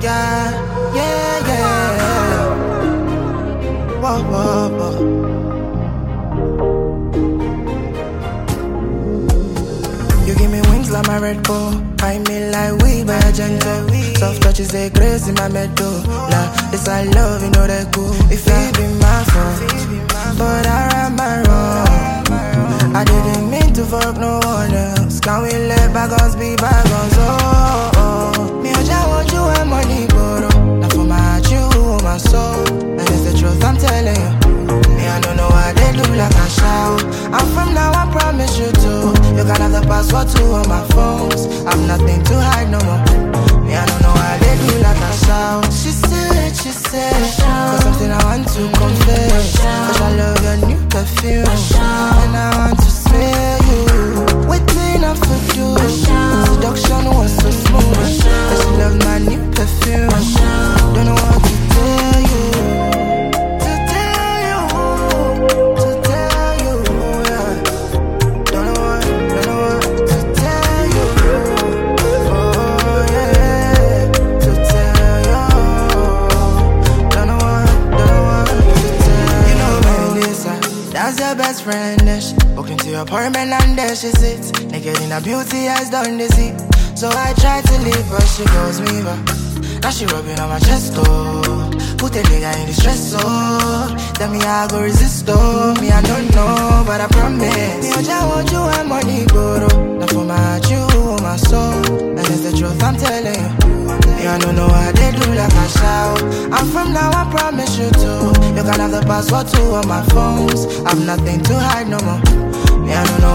Yeah, yeah, yeah. Whoa, whoa, whoa. You give me wings like my red bull. I mean like weed by a gentle. Soft touches they grace in my meadow. Nah, this I love, you know that cool. If it be my fault, but I ran my wrong. I didn't mean to fuck no one else. Can we let bygones be bygones? Oh, oh. Me I just want you and money, bro. Now for my heart, you my soul. And it's the truth I'm telling you. Me I don't know why they do like I shout. I'm from now, I promise you too. You can have the password to all my phones. I've nothing to hide no more. Me I don't know why they do like I shout. She said, cause something I want to confess. Cause I love your new perfume. And I want to smell you. Waiting up for you. Seduction was so smooth. And she loved my new perfume. Don't know what to tell you. To tell you, yeah. Don't know what to tell you. Oh yeah, to tell you. Don't know what to tell you. You know Melissa, that's your best friend. Walk into your apartment and there she sits. Naked in her beauty has done the seat. So I try to leave but she goes me back. Now she rubbing on my chest, oh. Put a nigga in distress, oh. Tell me I go resist, oh. Me I don't know, but I promise. Me I just want you and money, bro. Now for my heart, you my soul. And it's the truth I'm telling you. Me I don't know why they do like I shout. I'm from now, I promise you too. You can have the password to all my phones. I've nothing to hide no more. Me I don't know